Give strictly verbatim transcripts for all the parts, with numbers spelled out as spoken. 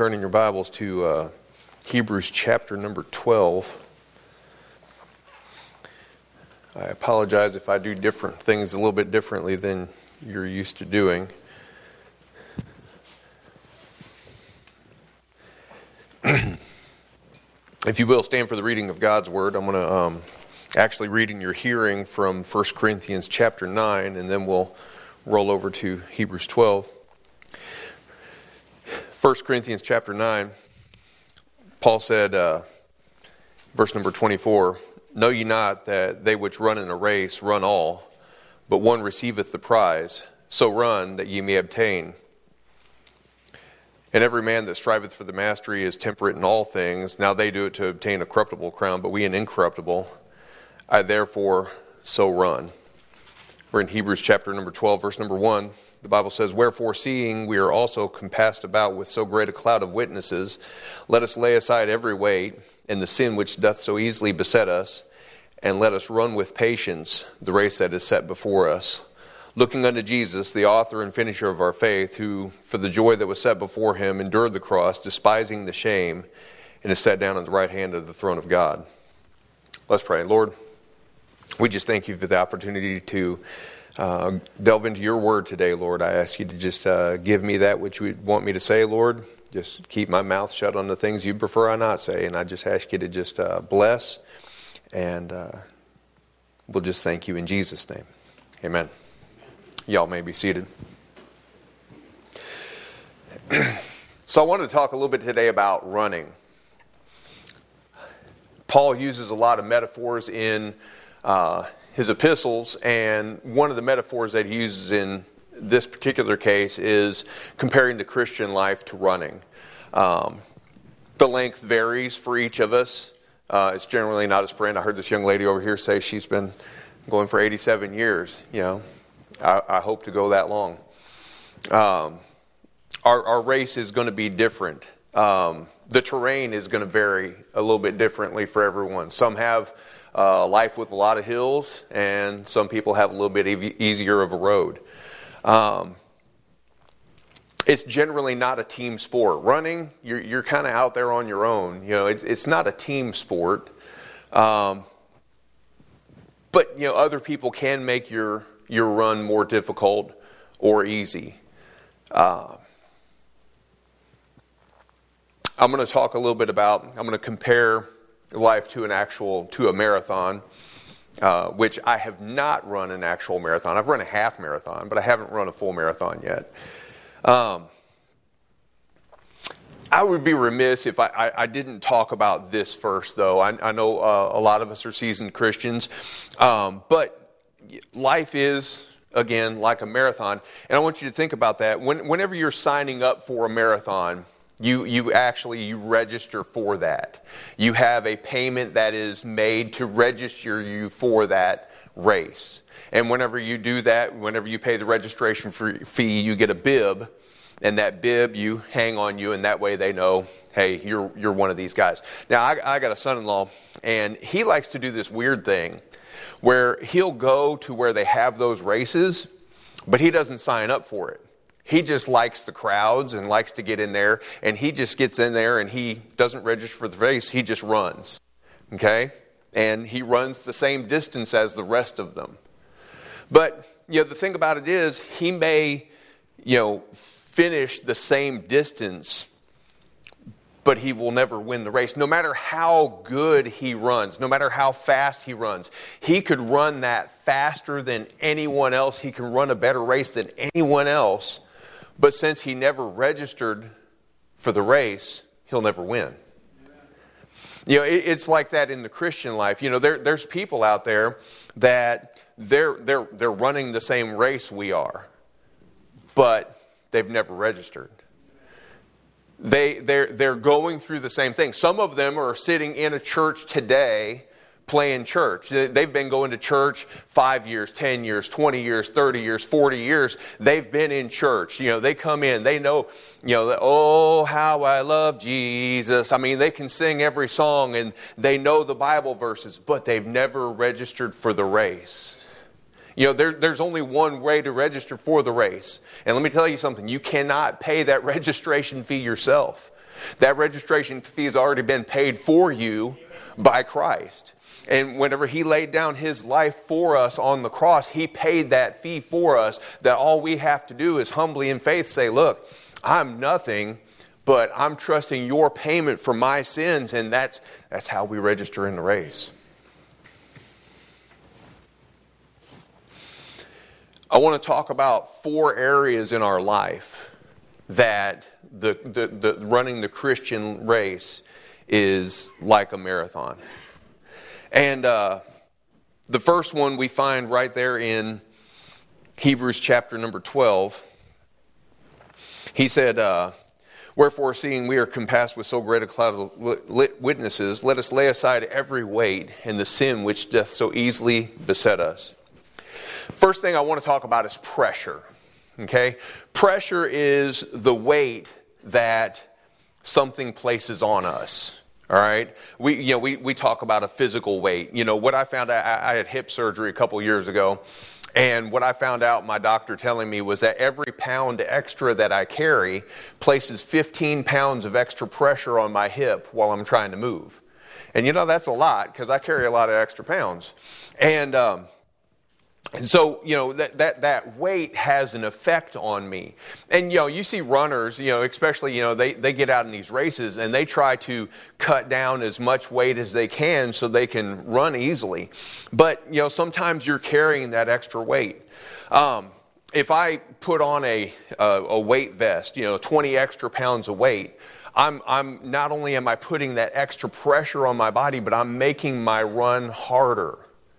turn in your Bibles to uh, Hebrews chapter number twelve. I apologize if I do different things a little bit differently than you're used to doing. If you will, stand for the reading of God's Word. I'm going to um, actually read in your hearing from First Corinthians chapter nine, and then we'll roll over to Hebrews twelve. First Corinthians chapter nine, Paul said, uh, verse number twenty-four, "Know ye not that they which run in a race run all, but one receiveth the prize? So run that ye may obtain. And every man that striveth for the mastery is temperate in all things. Now they do it to obtain a corruptible crown, but we an incorruptible. I therefore so run." We're in Hebrews chapter number twelve, verse number one. The Bible says, "Wherefore, seeing we are also compassed about with so great a cloud of witnesses, let us lay aside every weight and the sin which doth so easily beset us, and let us run with patience the race that is set before us, looking unto Jesus, the author and finisher of our faith, who, for the joy that was set before him, endured the cross, despising the shame, and is set down at the right hand of the throne of God." Let's pray. Lord, we just thank you for the opportunity to Uh, delve into your word today, Lord. I ask you to just uh, give me that which you would want me to say, Lord. Just keep my mouth shut on the things you prefer I not say. And I just ask you to just uh, bless. And uh, we'll just thank you in Jesus' name. Amen. Y'all may be seated. So I wanted to talk a little bit today about running. Paul uses a lot of metaphors in uh his epistles, and one of the metaphors that he uses in this particular case is comparing the Christian life to running. Um, the length varies for each of us. Uh, it's generally not a sprint. I heard this young lady over here say she's been going for eighty-seven years. You know, I, I hope to go that long. Um, our, our race is going to be different. Um, the terrain is going to vary a little bit differently for everyone. Some have Uh, life with a lot of hills, and some people have a little bit e- easier of a road. Um, it's generally not a team sport. Running, you're, you're kind of out there on your own. You know, it's, it's not a team sport. Um, but you know, other people can make your your run more difficult or easy. Uh, I'm going to talk a little bit about. I'm going to compare life to an actual, to a marathon, uh, which I have not run an actual marathon. I've run a half marathon, but I haven't run a full marathon yet. Um, I would be remiss if I, I, I didn't talk about this first, though. I, I know uh, a lot of us are seasoned Christians, um, but life is, again, like a marathon. And I want you to think about that. When, whenever you're signing up for a marathon, You you actually you register for that. You have a payment that is made to register you for that race. And whenever you do that, whenever you pay the registration fee, you get a bib, and that bib you hang on you, and that way they know, hey, you're you're one of these guys. Now I, I got a son-in-law, and he likes to do this weird thing where he'll go to where they have those races, but he doesn't sign up for it. He just likes the crowds and likes to get in there, and he just gets in there and he doesn't register for the race. He just runs, okay? And he runs the same distance as the rest of them. But, you know, the thing about it is he may, you know, finish the same distance, but he will never win the race. No matter how good he runs, no matter how fast he runs, he could run that faster than anyone else. He can run a better race than anyone else. But since he never registered for the race, he'll never win. You know, it, it's like that in the Christian life. You know, there, there's people out there that they're they're they're running the same race we are, but they've never registered. They they're they're going through the same thing. Some of them are sitting in a church today, playing church. They've been going to church five years, ten years, twenty years, thirty years, forty years. They've been in church. You know, they come in, they know, you know, oh, how I love Jesus. I mean, they can sing every song and they know the Bible verses, but they've never registered for the race. You know, there, there's only one way to register for the race. And let me tell you something, you cannot pay that registration fee yourself. That registration fee has already been paid for you by Christ. And whenever he laid down his life for us on the cross, he paid that fee for us, that all we have to do is humbly in faith say, look, I'm nothing, but I'm trusting your payment for my sins, and that's that's how we register in the race. I want to talk about four areas in our life that the, the, the running the Christian race is like a marathon. And uh, the first one we find right there in Hebrews chapter number twelve. He said, uh, wherefore, seeing we are compassed with so great a cloud of witnesses, let us lay aside every weight and the sin which doth so easily beset us. First thing I want to talk about is pressure. Okay? Pressure is the weight that something places on us. All right, we you know we we talk about a physical weight. You know what I found out. I, I had hip surgery a couple years ago, and what I found out, my doctor telling me, was that every pound extra that I carry places fifteen pounds of extra pressure on my hip while I'm trying to move. And you know that's a lot because I carry a lot of extra pounds, and. Um, And so, you know, that, that, that weight has an effect on me. And, you know, you see runners, you know, especially, you know, they, they get out in these races and they try to cut down as much weight as they can so they can run easily. But, you know, sometimes you're carrying that extra weight. Um, if I put on a, a, a weight vest, you know, twenty extra pounds of weight, I'm, I'm not only am I putting that extra pressure on my body, but I'm making my run harder.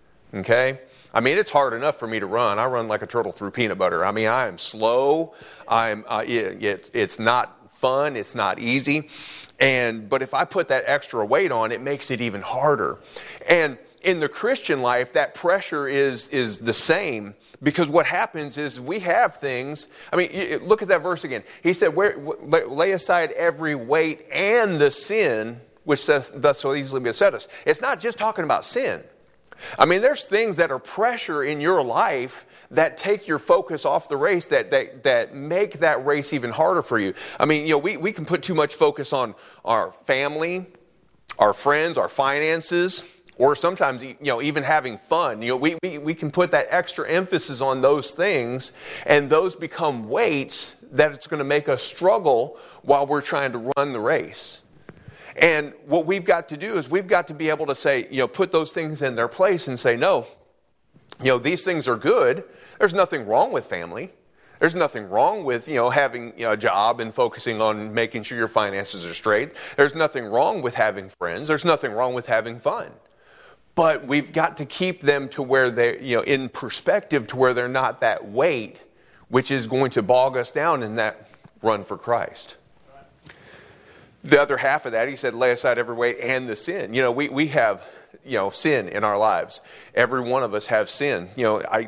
Okay? I mean, it's hard enough for me to run. I run like a turtle through peanut butter. I mean, I am slow. I'm. Uh, it, it, it's not fun. It's not easy. And but if I put that extra weight on, it makes it even harder. And in the Christian life, that pressure is is the same, because what happens is we have things. I mean, look at that verse again. He said, "Where lay aside every weight and the sin which doth so easily beset us." It's not just talking about sin. I mean, there's things that are pressure in your life that take your focus off the race, that that, that make that race even harder for you. I mean, you know, we, we can put too much focus on our family, our friends, our finances, or sometimes, you know, even having fun. You know, we, we, we can put that extra emphasis on those things, and those become weights that it's going to make us struggle while we're trying to run the race. And what we've got to do is we've got to be able to say, you know, put those things in their place and say, no, you know, these things are good. There's nothing wrong with family. There's nothing wrong with, you know, having, you know, a job and focusing on making sure your finances are straight. There's nothing wrong with having friends. There's nothing wrong with having fun. But we've got to keep them to where they're, you know, in perspective, to where they're not that weight, which is going to bog us down in that run for Christ. The other half of that, he said, lay aside every weight and the sin. You know, we, we have, you know, sin in our lives. Every one of us have sin. You know, I,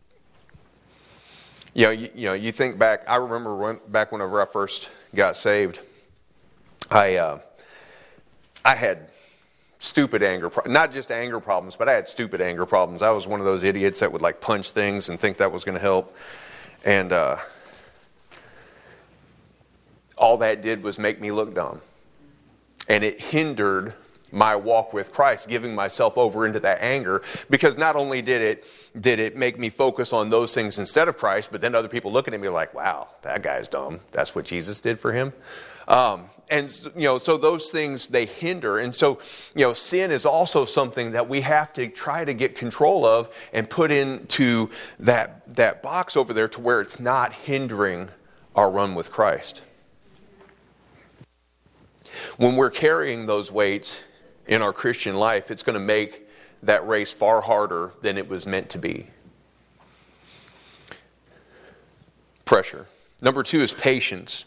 you know, you, you know, you think back, I remember when, back whenever I first got saved, I, uh, I had stupid anger, pro- not just anger problems, but I had stupid anger problems. I was one of those idiots that would like punch things and think that was going to help. And, uh, all that did was make me look dumb. And it hindered my walk with Christ, giving myself over into that anger, because not only did it did it make me focus on those things instead of Christ, but then other people looking at me like, wow, that guy's dumb. That's what Jesus did for him. Um, and, you know, so those things, they hinder. And so, you know, sin is also something that we have to try to get control of and put into that, that box over there to where it's not hindering our run with Christ. When we're carrying those weights in our Christian life, it's going to make that race far harder than it was meant to be. Pressure. Number two is patience.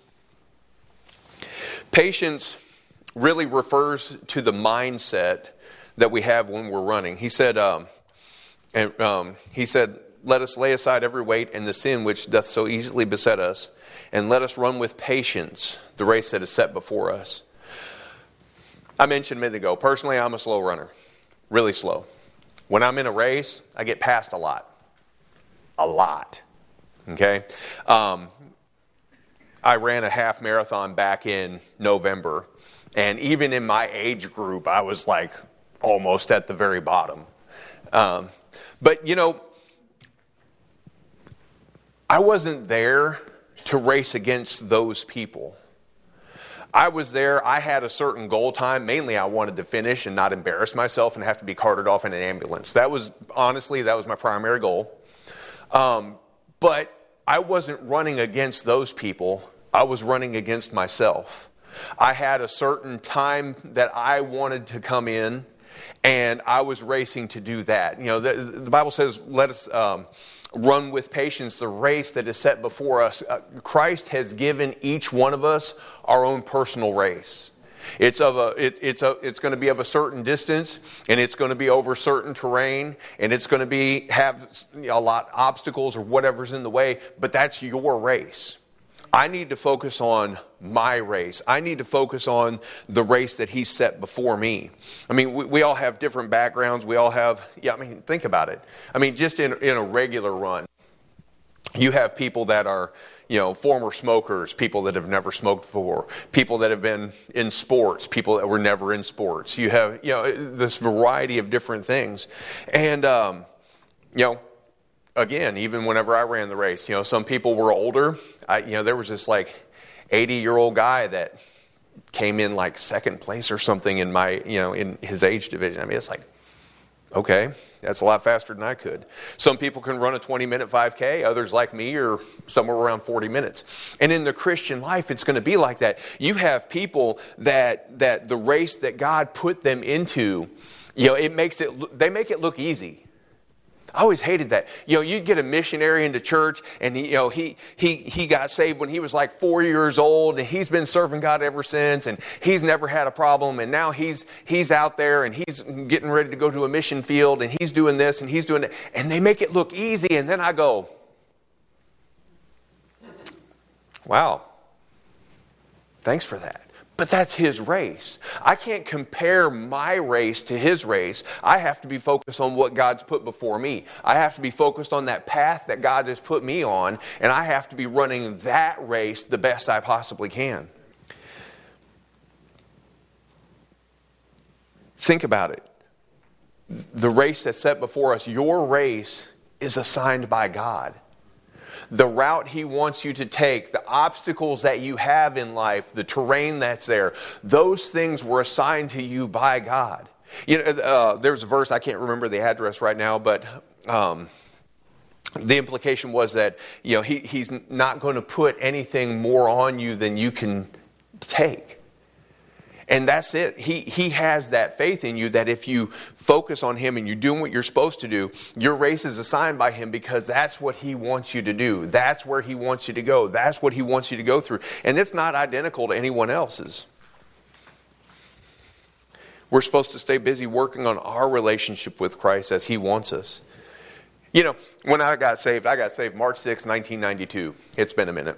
Patience really refers to the mindset that we have when we're running. He said, um, and, um, he said, let us lay aside every weight and the sin which doth so easily beset us, and let us run with patience the race that is set before us. I mentioned a minute ago, personally, I'm a slow runner. Really slow. When I'm in a race, I get passed a lot. A lot. Okay? Um, I ran a half marathon back in November. And even in my age group, I was like almost at the very bottom. Um, but, you know, I wasn't there to race against those people. I was there, I had a certain goal time. Mainly I wanted to finish and not embarrass myself and have to be carted off in an ambulance. That was, honestly, that was my primary goal. Um, but I wasn't running against those people. I was running against myself. I had a certain time that I wanted to come in, and I was racing to do that. You know, the, the Bible says, let us um, run with patience the race that is set before us. Uh, Christ has given each one of us our own personal race. It's of a, it, it's a, it's going to be of a certain distance, and it's going to be over certain terrain, and it's going to be have a lot of obstacles or whatever's in the way. But that's your race. I need to focus on my race. I need to focus on the race that He set before me. I mean, we, we all have different backgrounds. We all have, yeah, I mean, think about it. I mean, just in, in a regular run, you have people that are, you know, former smokers, people that have never smoked before, people that have been in sports, people that were never in sports. You have, you know, this variety of different things. And, um, you know, again, even whenever I ran the race, you know, some people were older. I, you know, there was this like eighty-year-old guy that came in like second place or something in my, you know, in his age division. I mean, it's like, okay, that's a lot faster than I could. Some people can run a twenty-minute five K. Others, like me, are somewhere around forty minutes. And in the Christian life, it's going to be like that. You have people that that the race that God put them into, you know, it makes it. They make it look easy. I always hated that. You know, you'd get a missionary into church, and he, you know, he he he got saved when he was like four years old, and he's been serving God ever since, and he's never had a problem, and now he's he's out there, and he's getting ready to go to a mission field, and he's doing this, and he's doing that, and they make it look easy, and then I go, wow, thanks for that. But that's his race. I can't compare my race to his race. I have to be focused on what God's put before me. I have to be focused on that path that God has put me on, and I have to be running that race the best I possibly can. Think about it. The race that's set before us, your race is assigned by God. The route He wants you to take, the obstacles that you have in life, the terrain that's there, those things were assigned to you by God. You know, uh, there's a verse, I can't remember the address right now, but um, the implication was that, you know, he, He's not going to put anything more on you than you can take. And that's it. He he has that faith in you that if you focus on Him and you're doing what you're supposed to do, your race is assigned by Him because that's what He wants you to do. That's where He wants you to go. That's what He wants you to go through. And it's not identical to anyone else's. We're supposed to stay busy working on our relationship with Christ as He wants us. You know, when I got saved, I got saved March sixth, nineteen ninety-two. It's been a minute.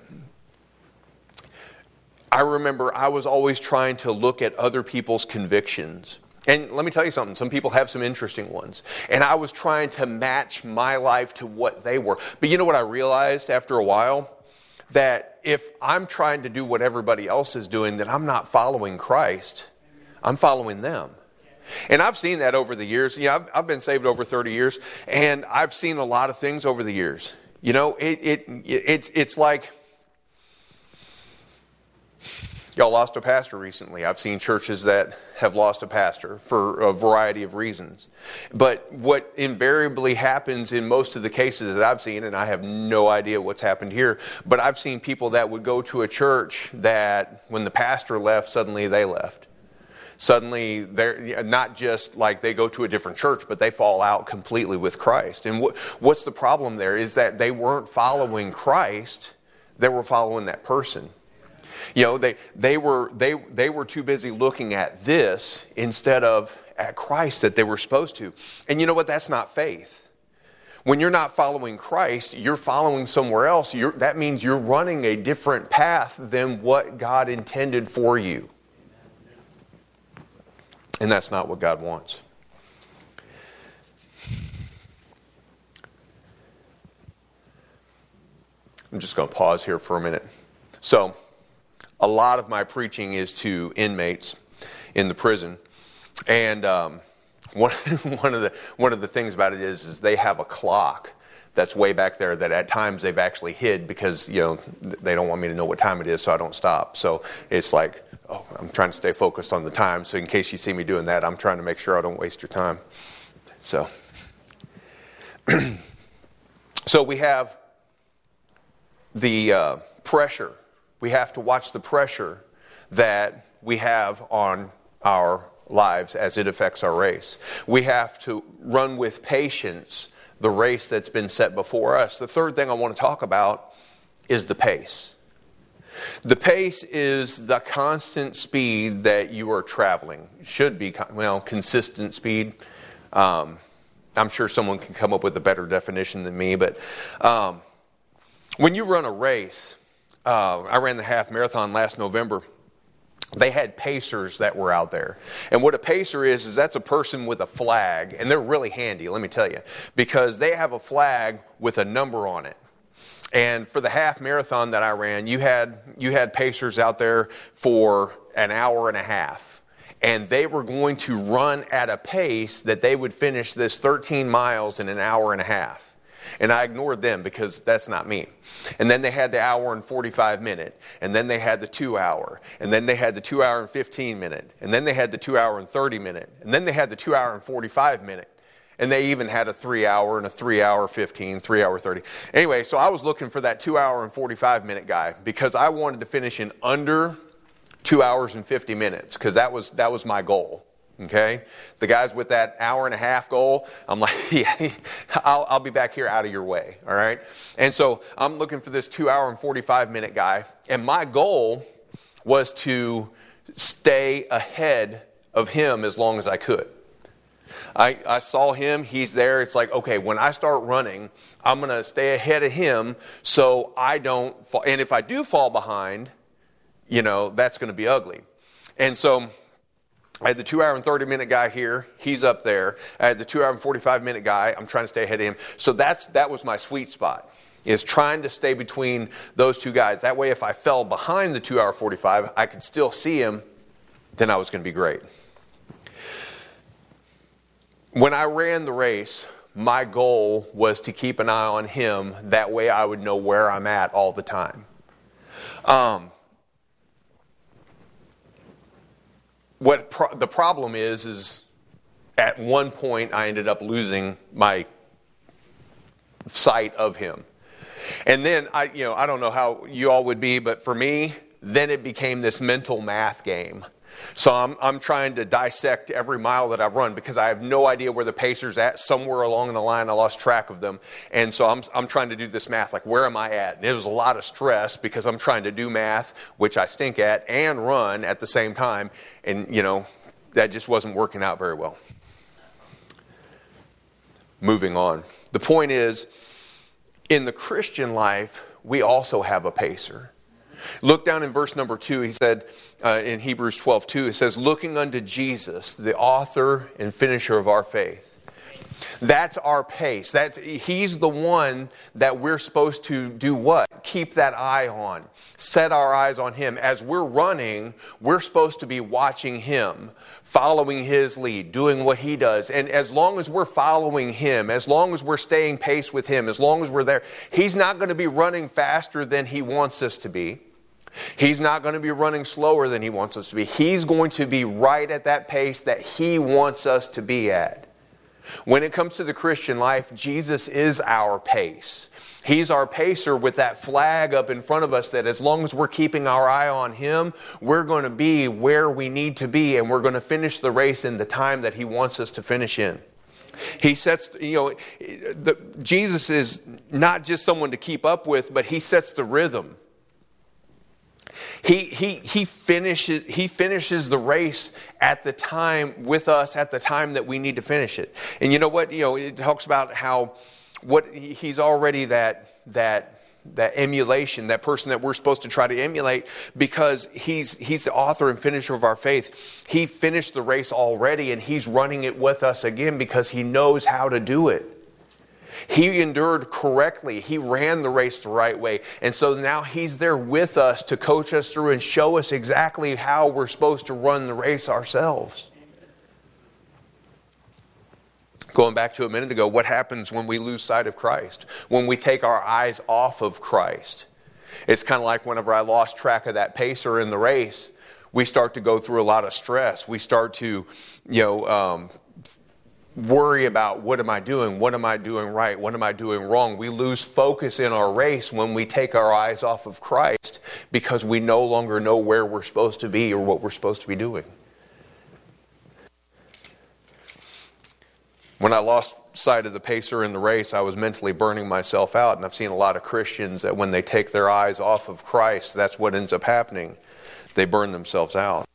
I remember I was always trying to look at other people's convictions. And let me tell you something, some people have some interesting ones. And I was trying to match my life to what they were. But you know what I realized after a while? That if I'm trying to do what everybody else is doing, then I'm not following Christ. I'm following them. And I've seen that over the years. You know, I've, I've been saved over thirty years. And I've seen a lot of things over the years. You know, it, it, it it's it's like... Y'all lost a pastor recently. I've seen churches that have lost a pastor for a variety of reasons. But what invariably happens in most of the cases that I've seen, and I have no idea what's happened here, but I've seen people that would go to a church that when the pastor left, suddenly they left. Suddenly, they're not just like they go to a different church, but they fall out completely with Christ. And what, what's the problem there is that they weren't following Christ, they were following that person. You know, they they were they they were too busy looking at this instead of at Christ that they were supposed to. And you know what? That's not faith. When you're not following Christ, you're following somewhere else. You're, that means you're running a different path than what God intended for you. And that's not what God wants. I'm just going to pause here for a minute. So a lot of my preaching is to inmates in the prison. And um, one, one, of the, one of the things about it is, is they have a clock that's way back there that at times they've actually hid because, you know, they don't want me to know what time it is so I don't stop. So it's like, oh, I'm trying to stay focused on the time. So in case you see me doing that, I'm trying to make sure I don't waste your time. So, so we have the uh, pressure. We have to watch the pressure that we have on our lives as it affects our race. We have to run with patience the race that's been set before us. The third thing I want to talk about is the pace. The pace is the constant speed that you are traveling. It should be, well, consistent speed. Um, I'm sure someone can come up with a better definition than me, but um, when you run a race, uh, I ran the half marathon last November. They had pacers that were out there. And what a pacer is, is that's a person with a flag. And they're really handy, let me tell you. Because they have a flag with a number on it. And for the half marathon that I ran, you had you had pacers out there for an hour and a half. And they were going to run at a pace that they would finish this thirteen miles in an hour and a half. And I ignored them because that's not me. And then they had the hour and forty-five minute. And then they had the two hour. And then they had the two hour and fifteen minute. And then they had the two hour and thirty minute. And then they had the two hour and forty-five minute. And they even had a three hour and a three hour fifteen, three hour thirty. Anyway, so I was looking for that two hour and forty-five minute guy because I wanted to finish in under two hours and fifty minutes because that was, that was my goal. Okay, the guys with that hour and a half goal, I'm like, yeah, I'll, I'll be back here out of your way. All right. And so I'm looking for this two hour and forty-five minute guy. And my goal was to stay ahead of him as long as I could. I, I saw him. He's there. It's like, okay, when I start running, I'm going to stay ahead of him so I don't fall. And if I do fall behind, you know, that's going to be ugly. And so I had the two hour and thirty minute guy here. He's up there. I had the two hour and forty-five minute guy. I'm trying to stay ahead of him. So that's that was my sweet spot, is trying to stay between those two guys. That way, if I fell behind the two hour forty-five, I could still see him. Then I was going to be great. When I ran the race, my goal was to keep an eye on him. That way, I would know where I'm at all the time. Um, What pro- the problem is, is at one point I ended up losing my sight of him. And then, I, you know, I don't know how you all would be, but for me, then it became this mental math game. So I'm, I'm trying to dissect every mile that I've run because I have no idea where the pacer's at. Somewhere along the line, I lost track of them. And so I'm, I'm trying to do this math, like, where am I at? And it was a lot of stress because I'm trying to do math, which I stink at, and run at the same time. And, you know, that just wasn't working out very well. Moving on. The point is, in the Christian life, we also have a pacer. Look down in verse number two. He said uh, in Hebrews twelve two, it says, looking unto Jesus, the author and finisher of our faith. That's our pace. That's, he's the one that we're supposed to do what? Keep that eye on. Set our eyes on him. As we're running, we're supposed to be watching him, following his lead, doing what he does. And as long as we're following him, as long as we're staying pace with him, as long as we're there, he's not going to be running faster than he wants us to be. He's not going to be running slower than he wants us to be. He's going to be right at that pace that he wants us to be at. When it comes to the Christian life, Jesus is our pace. He's our pacer with that flag up in front of us that as long as we're keeping our eye on him, we're going to be where we need to be, and we're going to finish the race in the time that he wants us to finish in. He sets, you know, the, Jesus is not just someone to keep up with, but he sets the rhythm. He he he finishes he finishes the race at the time with us at the time that we need to finish it. And you know what? You know, it talks about how what he's already that that that emulation, that person that we're supposed to try to emulate, because he's he's the author and finisher of our faith. He finished the race already, and he's running it with us again because he knows how to do it. He endured correctly. He ran the race the right way. And so now he's there with us to coach us through and show us exactly how we're supposed to run the race ourselves. Going back to a minute ago, what happens when we lose sight of Christ? When we take our eyes off of Christ? It's kind of like whenever I lost track of that pacer in the race, we start to go through a lot of stress. We start to, you know, um, worry about what am I doing? What am I doing right? What am I doing wrong? We lose focus in our race when we take our eyes off of Christ because we no longer know where we're supposed to be or what we're supposed to be doing. When I lost sight of the pacer in the race, I was mentally burning myself out. And I've seen a lot of Christians that when they take their eyes off of Christ, that's what ends up happening. They burn themselves out.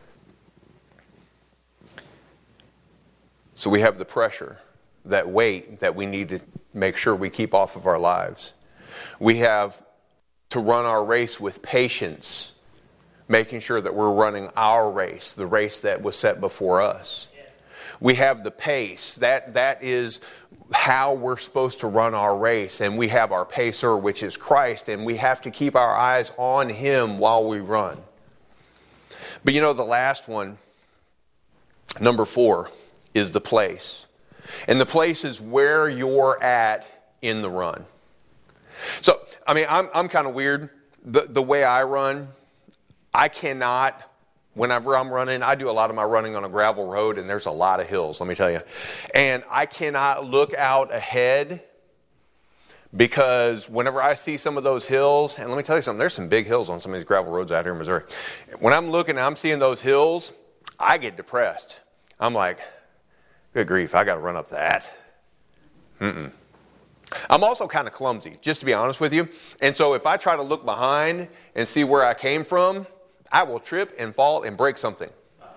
So we have the pressure, that weight that we need to make sure we keep off of our lives. We have to run our race with patience, making sure that we're running our race, the race that was set before us. We have the pace. That, that is how we're supposed to run our race. And we have our pacer, which is Christ, and we have to keep our eyes on Him while we run. But you know, the last one, number four, is the place. And the place is where you're at in the run. So, I mean, I'm I'm kind of weird. The the way I run, I cannot, whenever I'm running, I do a lot of my running on a gravel road, and there's a lot of hills, let me tell you. And I cannot look out ahead because whenever I see some of those hills, and let me tell you something, there's some big hills on some of these gravel roads out here in Missouri. When I'm looking and I'm seeing those hills, I get depressed. I'm like, good grief, I got to run up that. Mm-mm. I'm also kind of clumsy, just to be honest with you. And so if I try to look behind and see where I came from, I will trip and fall and break something.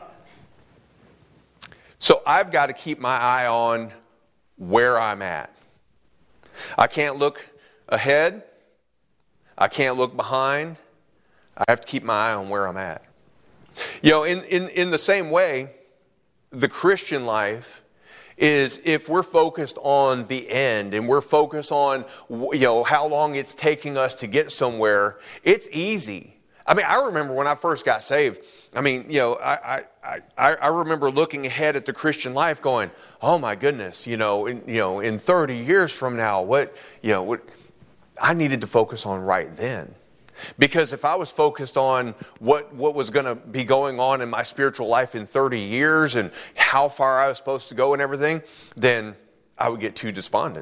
So I've got to keep my eye on where I'm at. I can't look ahead. I can't look behind. I have to keep my eye on where I'm at. You know, in, in, in the same way, the Christian life is if we're focused on the end and we're focused on, you know, how long it's taking us to get somewhere, it's easy. I mean, I remember when I first got saved, I mean, you know, I I, I, I remember looking ahead at the Christian life going, oh my goodness, you know, in, you know, in thirty years from now, what, you know, what I needed to focus on right then. Because if I was focused on what, what was going to be going on in my spiritual life in thirty years and how far I was supposed to go and everything, then I would get too despondent.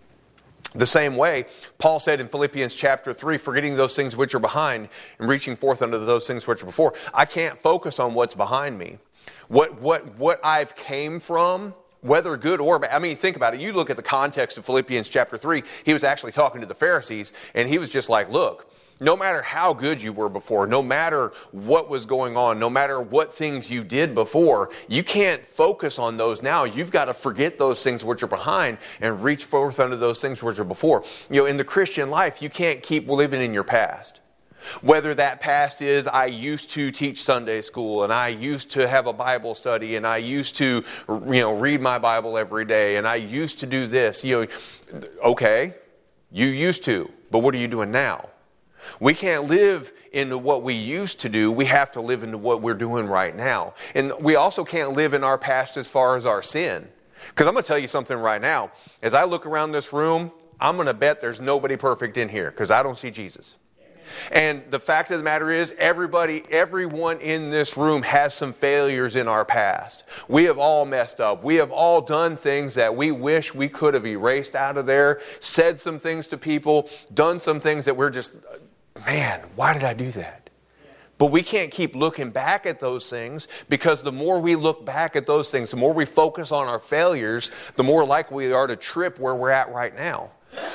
The same way, Paul said in Philippians chapter three, forgetting those things which are behind and reaching forth unto those things which are before. I can't focus on what's behind me. What, what, what I've came from, whether good or bad. I mean, think about it. You look at the context of Philippians chapter three, he was actually talking to the Pharisees, and he was just like, look, no matter how good you were before, no matter what was going on, no matter what things you did before, you can't focus on those now. You've got to forget those things which are behind and reach forth unto those things which are before. You know, in the Christian life, you can't keep living in your past. Whether that past is, I used to teach Sunday school, and I used to have a Bible study, and I used to, you know, read my Bible every day, and I used to do this. You know, okay, you used to, but what are you doing now? We can't live into what we used to do. We have to live into what we're doing right now. And we also can't live in our past as far as our sin. Because I'm going to tell you something right now. As I look around this room, I'm going to bet there's nobody perfect in here because I don't see Jesus. And the fact of the matter is, everybody, everyone in this room has some failures in our past. We have all messed up. We have all done things that we wish we could have erased out of there, said some things to people, done some things that we're just, man, why did I do that? But we can't keep looking back at those things, because the more we look back at those things, the more we focus on our failures, the more likely we are to trip where we're at right now.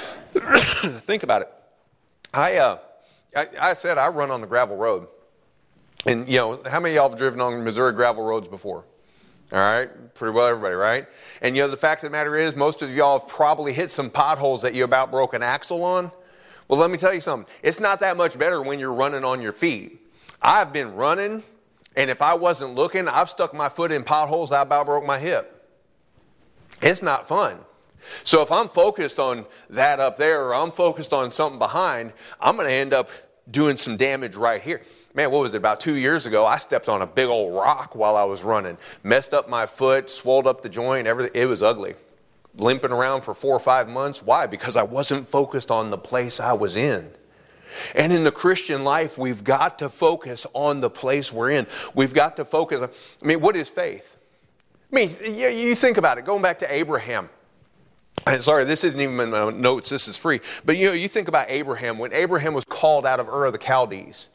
Think about it. I, uh, I, I said I run on the gravel road. And, you know, how many of y'all have driven on Missouri gravel roads before? All right, pretty well everybody, right? And, you know, the fact of the matter is, most of y'all have probably hit some potholes that you about broke an axle on. Well, let me tell you something. It's not that much better when you're running on your feet. I've been running, and if I wasn't looking, I've stuck my foot in potholes, I about broke my hip. It's not fun. So if I'm focused on that up there, or I'm focused on something behind, I'm going to end up doing some damage right here. Man, what was it, about two years ago, I stepped on a big old rock while I was running. Messed up my foot, swelled up the joint, everything. It was ugly. Limping around for four or five months. Why? Because I wasn't focused on the place I was in. And in the Christian life, we've got to focus on the place we're in. We've got to focus on, I mean, what is faith? I mean, you, you think about it, going back to Abraham. And sorry, this isn't even in my notes, this is free. But you know, you think about Abraham. When Abraham was called out of Ur of the Chaldees,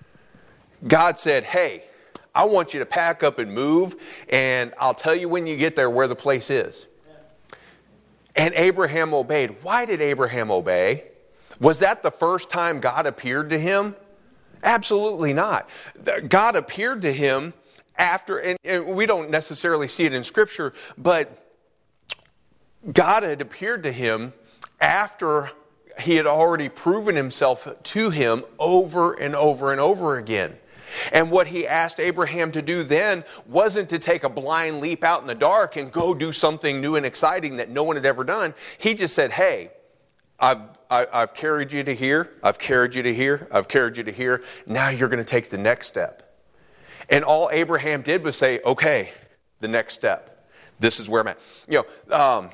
God said, hey, I want you to pack up and move, and I'll tell you when you get there where the place is. And Abraham obeyed. Why did Abraham obey? Was that the first time God appeared to him? Absolutely not. God appeared to him after, and, and we don't necessarily see it in Scripture, but God had appeared to him after he had already proven himself to him over and over and over again. And what he asked Abraham to do then wasn't to take a blind leap out in the dark and go do something new and exciting that no one had ever done. He just said, hey, I've, I, I've carried you to here, I've carried you to here, I've carried you to here. Now you're going to take the next step. And all Abraham did was say, okay, the next step. This is where I'm at. You know, um,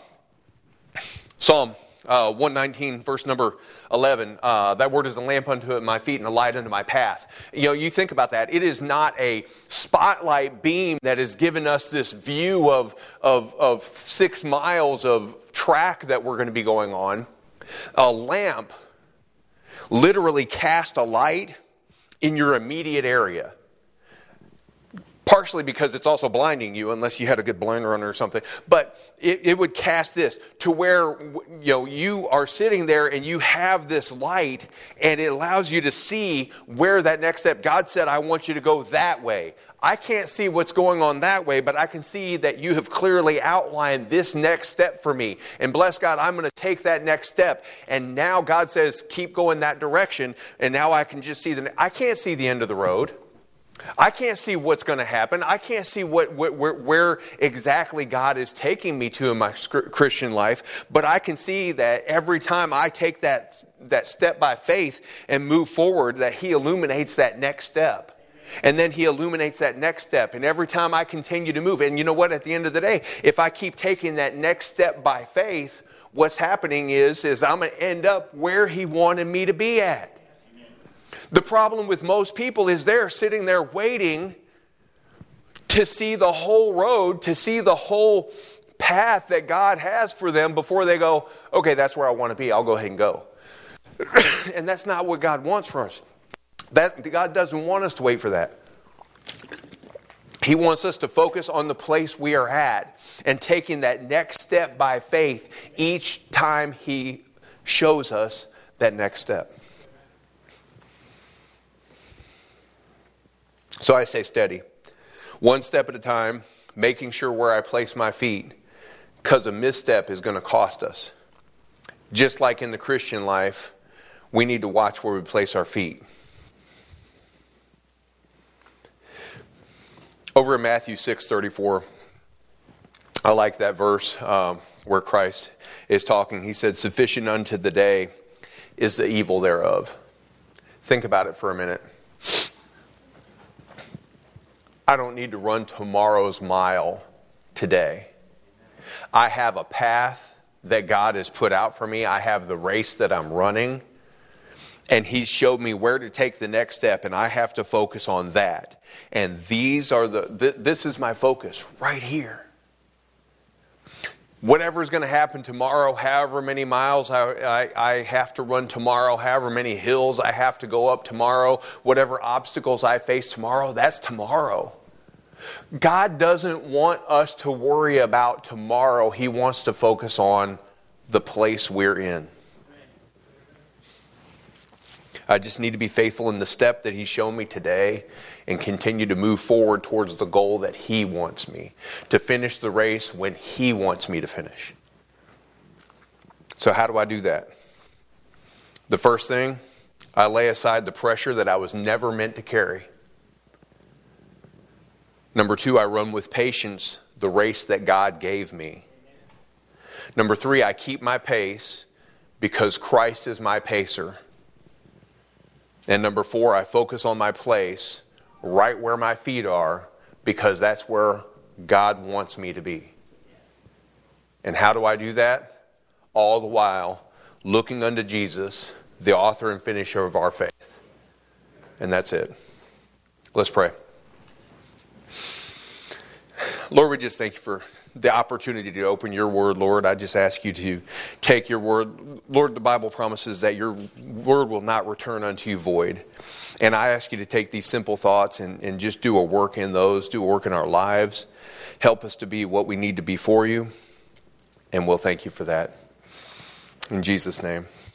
Psalm uh, one nineteen, verse number eleven, uh, that word is a lamp unto my feet and a light unto my path. You know, you think about that. It is not a spotlight beam that has given us this view of, of, of six miles of track that we're going to be going on. A lamp literally casts a light in your immediate area. Partially because it's also blinding you, unless you had a good blinder on or something. But it, it would cast this to where, you know, you are sitting there and you have this light, and it allows you to see where that next step. God said, I want you to go that way. I can't see what's going on that way, but I can see that you have clearly outlined this next step for me. And bless God, I'm going to take that next step. And now God says, keep going that direction. And now I can just see the, I can't see the end of the road. I can't see what's going to happen. I can't see what, what where, where exactly God is taking me to in my Christian life. But I can see that every time I take that, that step by faith and move forward, that He illuminates that next step. And then He illuminates that next step. And every time I continue to move, and you know what, at the end of the day, if I keep taking that next step by faith, what's happening is, is I'm going to end up where He wanted me to be at. The problem with most people is they're sitting there waiting to see the whole road, to see the whole path that God has for them before they go, okay, that's where I want to be. I'll go ahead and go. And that's not what God wants for us. That God doesn't want us to wait for that. He wants us to focus on the place we are at and taking that next step by faith each time He shows us that next step. So I say steady. One step at a time, making sure where I place my feet, because a misstep is going to cost us. Just like in the Christian life, we need to watch where we place our feet. Over in Matthew six thirty-four, I like that verse um, where Christ is talking. He said, sufficient unto the day is the evil thereof. Think about it for a minute. I don't need to run tomorrow's mile today. I have a path that God has put out for me. I have the race that I'm running. And He showed me where to take the next step, and I have to focus on that. And these are the, th- this is my focus right here. Whatever's going to happen tomorrow, however many miles I, I, I have to run tomorrow, however many hills I have to go up tomorrow, whatever obstacles I face tomorrow, that's tomorrow. God doesn't want us to worry about tomorrow. He wants to focus on the place we're in. I just need to be faithful in the step that He's shown me today and continue to move forward towards the goal that He wants me, to finish the race when He wants me to finish. So how do I do that? The first thing, I lay aside the pressure that I was never meant to carry. Number two, I run with patience the race that God gave me. Number three, I keep my pace because Christ is my pacer. And number four, I focus on my place right where my feet are because that's where God wants me to be. And how do I do that? All the while looking unto Jesus, the author and finisher of our faith. And that's it. Let's pray. Lord, we just thank you for the opportunity to open your word, Lord. I just ask you to take your word. Lord, the Bible promises that your word will not return unto you void. And I ask you to take these simple thoughts and, and just do a work in those, do a work in our lives. Help us to be what we need to be for you. And we'll thank you for that. In Jesus' name.